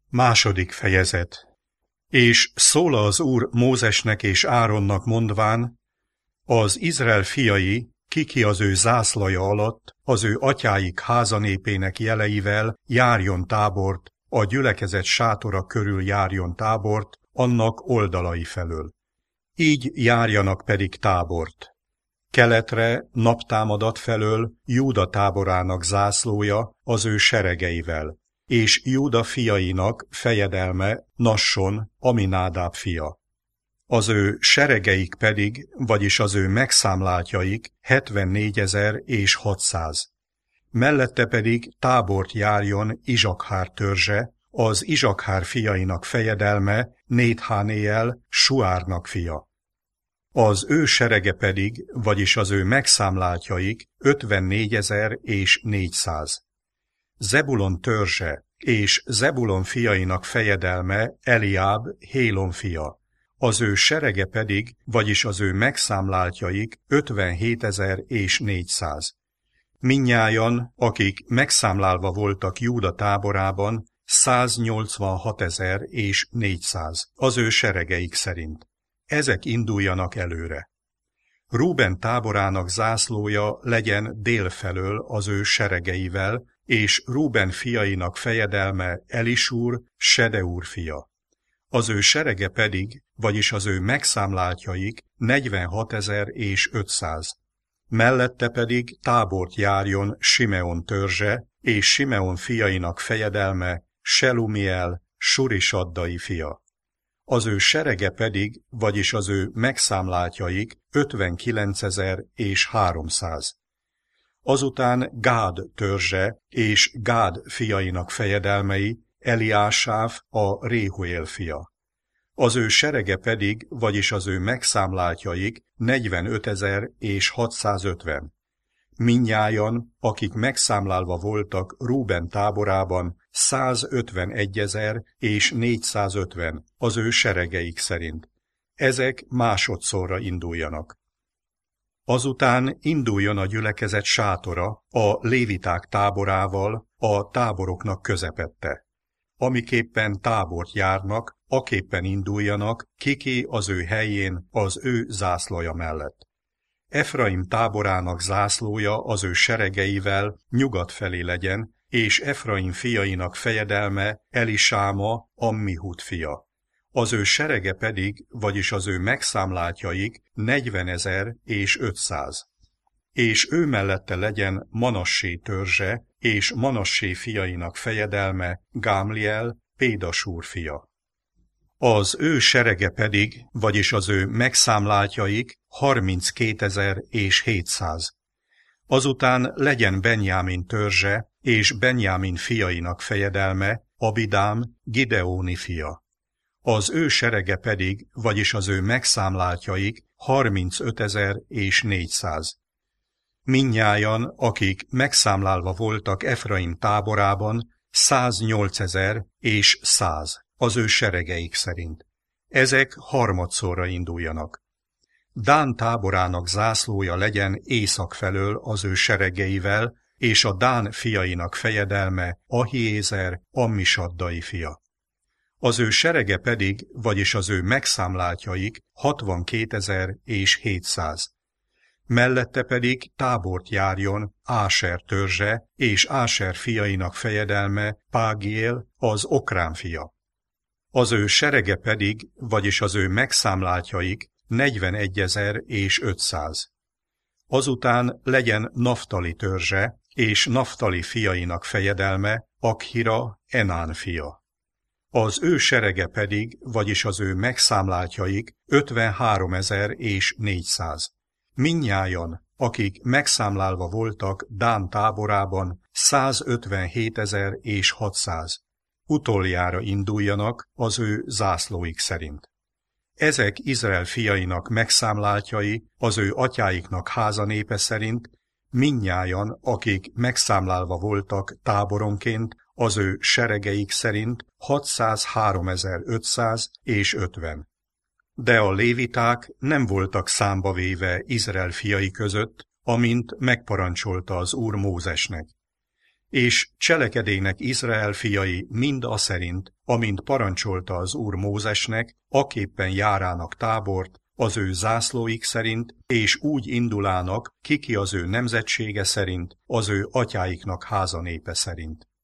Második fejezet. És szól az Úr Mózesnek és Áronnak mondván, az Izrael fiai, ki az ő zászlaja alatt, az ő atyáik házanépének jeleivel járjon tábort, a gyülekezet sátora körül járjon tábort, annak oldalai felől. Így járjanak pedig tábort. Keletre, naptámadat felől Júda táborának zászlója az ő seregeivel, és Júda fiainak fejedelme Nasson, Aminádáb fia. Az ő seregeik pedig, vagyis az ő megszámláltjaik 74.600. Mellette pedig tábort járjon Izsakhár törzse, az Izsakhár fiainak fejedelme Néthánéel, Suárnak fia. Az ő serege pedig, vagyis az ő megszámláltjaik 54.400. Zebulon törzse és Zebulon fiainak fejedelme Eliáb, Hélon fia. Az ő serege pedig, vagyis az ő megszámláltjaik 57.400. Mindnyájan, akik megszámlálva voltak Júda táborában, 186.400 az ő seregeik szerint. Ezek induljanak előre. Rúben táborának zászlója legyen délfelől az ő seregeivel, és Rúben fiainak fejedelme Elisúr, Sedeúr fia. Az ő serege pedig, vagyis az ő megszámláltjaik 46.500. Mellette pedig tábort járjon Simeon törzse, és Simeon fiainak fejedelme Selumiel, Surisaddai fia. Az ő serege pedig, vagyis az ő megszámláltjaik 59.300. Azután Gád törzse és Gád fiainak fejedelmei Eliásáv, a Réhuél fia. Az ő serege pedig, vagyis az ő megszámláltjaik 45.650. Mindnyájan, akik megszámlálva voltak Rúben táborában, 151.450 az ő seregeik szerint. Ezek másodszorra induljanak. Azután induljon a gyülekezet sátora a léviták táborával, a táboroknak közepette. Amiképpen tábort járnak, aképpen induljanak, ki az ő helyén, az ő zászlaja mellett. Efraim táborának zászlója az ő seregeivel nyugat felé legyen, és Efraim fiainak fejedelme Elisáma, Ammihud fia. Az ő serege pedig, vagyis az ő megszámláltjaik 40.500. És ő mellette legyen Manassé törzse, és Manassé fiainak fejedelme Gámliel, Pédasúr fia. Az ő serege pedig, vagyis az ő megszámláltjaik 32.700. Azután legyen Benjámin törzse, és Benjámin fiainak fejedelme Abidám, Gideóni fia. Az ő serege pedig, vagyis az ő megszámláltjaik 35.400. Mindnyájan, akik megszámlálva voltak Efraim táborában, 108.100 az ő seregeik szerint. Ezek harmadszorra induljanak. Dán táborának zászlója legyen észak felől az ő seregeivel, és a Dán fiainak fejedelme Ahiézer, Ammisaddai fia. Az ő serege pedig, vagyis az ő megszámláltjaik 62.700. Mellette pedig tábort járjon Áser törzse, és Áser fiainak fejedelme Págiél, az Okrán fia. Az ő serege pedig, vagyis az ő megszámláltjaik 41.500. Azután legyen Naftali törzse, és Naftali fiainak fejedelme Akhira, Enán fia. Az ő serege pedig, vagyis az ő megszámláltjaik 53.400. Mindnyájan, akik megszámlálva voltak Dán táborában, 157.600. Utoljára induljanak az ő zászlóik szerint. Ezek Izrael fiainak megszámláltjai az ő atyáiknak házanépe szerint, mindnyájan, akik megszámlálva voltak táboronként az ő seregeik szerint 603.550. De a léviták nem voltak számba véve Izrael fiai között, amint megparancsolta az Úr Mózesnek. és cselekedének Izrael fiai mind aszerint, amint parancsolta az Úr Mózesnek, aképpen járának tábort, az ő zászlóik szerint, és úgy indulának, ki az ő nemzetsége szerint, az ő atyáiknak házanépe szerint.